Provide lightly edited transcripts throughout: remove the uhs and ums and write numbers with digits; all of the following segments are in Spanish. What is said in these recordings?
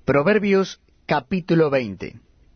Proverbios capítulo 20.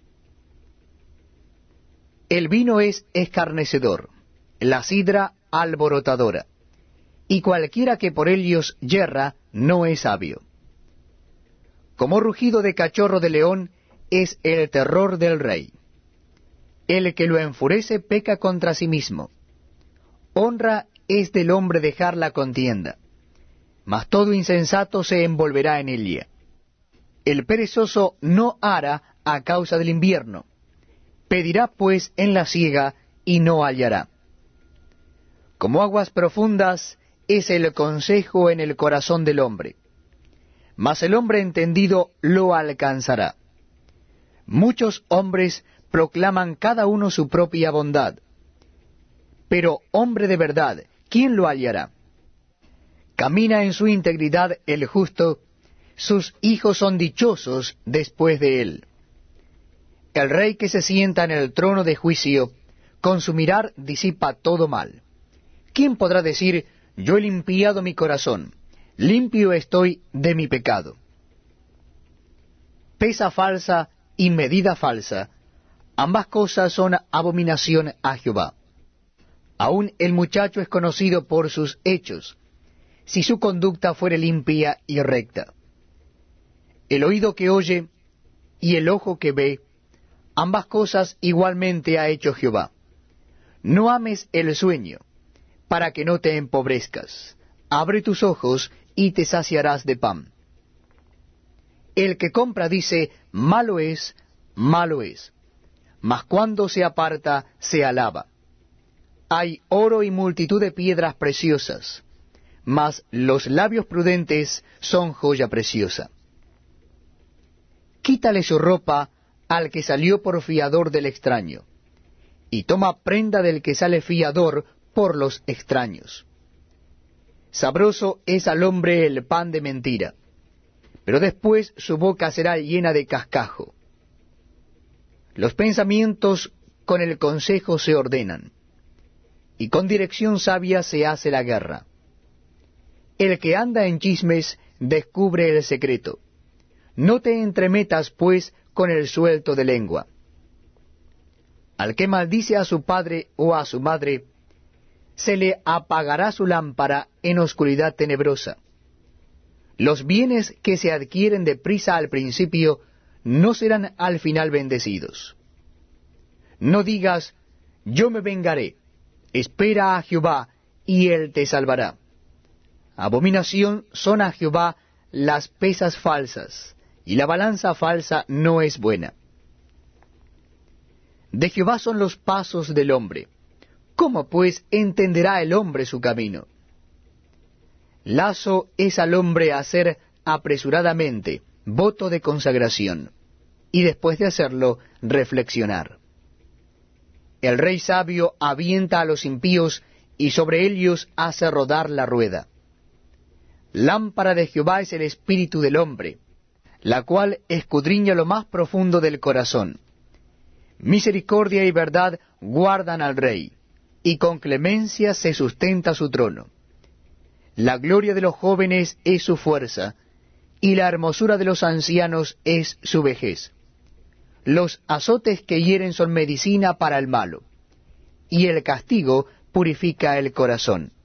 El vino es escarnecedor, la sidra alborotadora, y cualquiera que por ellos yerra no es sabio. Como rugido de cachorro de león es el terror del rey. El que lo enfurece peca contra sí mismo. Honra es del hombre dejar la contienda, mas todo insensato se envolverá en ella. El perezoso no ara a causa del invierno, pedirá pues en la siega y no hallará. Como aguas profundas es el consejo en el corazón del hombre, mas el hombre entendido lo alcanzará. Muchos hombres proclaman cada uno su propia bondad, pero hombre de verdad, ¿quién lo hallará? Camina en su integridad el justo, sus hijos son dichosos después de él. El rey que se sienta en el trono de juicio, con su mirar disipa todo mal. ¿Quién podrá decir, yo he limpiado mi corazón, limpio estoy de mi pecado? Pesa falsa y medida falsa, ambas cosas son abominación a Jehová. Aún el muchacho es conocido por sus hechos, si su conducta fuere limpia y recta. El oído que oye y el ojo que ve, ambas cosas igualmente ha hecho Jehová. No ames el sueño, para que no te empobrezcas. Abre tus ojos y te saciarás de pan. El que compra dice, malo es, mas cuando se aparta, se alaba. Hay oro y multitud de piedras preciosas, mas los labios prudentes son joya preciosa. Quítale su ropa al que salió por fiador del extraño, y toma prenda del que sale fiador por los extraños. Sabroso es al hombre el pan de mentira, pero después su boca será llena de cascajo. Los pensamientos con el consejo se ordenan, y con dirección sabia se hace la guerra. El que anda en chismes descubre el secreto. No te entremetas, pues, con el suelto de lengua. Al que maldice a su padre o a su madre, se le apagará su lámpara en oscuridad tenebrosa. Los bienes que se adquieren deprisa al principio no serán al final bendecidos. No digas, yo me vengaré, espera a Jehová, y él te salvará. Abominación son a Jehová las pesas falsas, y la balanza falsa no es buena. De Jehová son los pasos del hombre. ¿Cómo pues entenderá el hombre su camino? Lazo es al hombre hacer apresuradamente voto de consagración, y después de hacerlo, reflexionar. El rey sabio avienta a los impíos, y sobre ellos hace rodar la rueda. Lámpara de Jehová es el espíritu del hombre, la cual escudriña lo más profundo del corazón. Misericordia y verdad guardan al rey, y con clemencia se sustenta su trono. La gloria de los jóvenes es su fuerza, y la hermosura de los ancianos es su vejez. Los azotes que hieren son medicina para el malo, y el castigo purifica el corazón.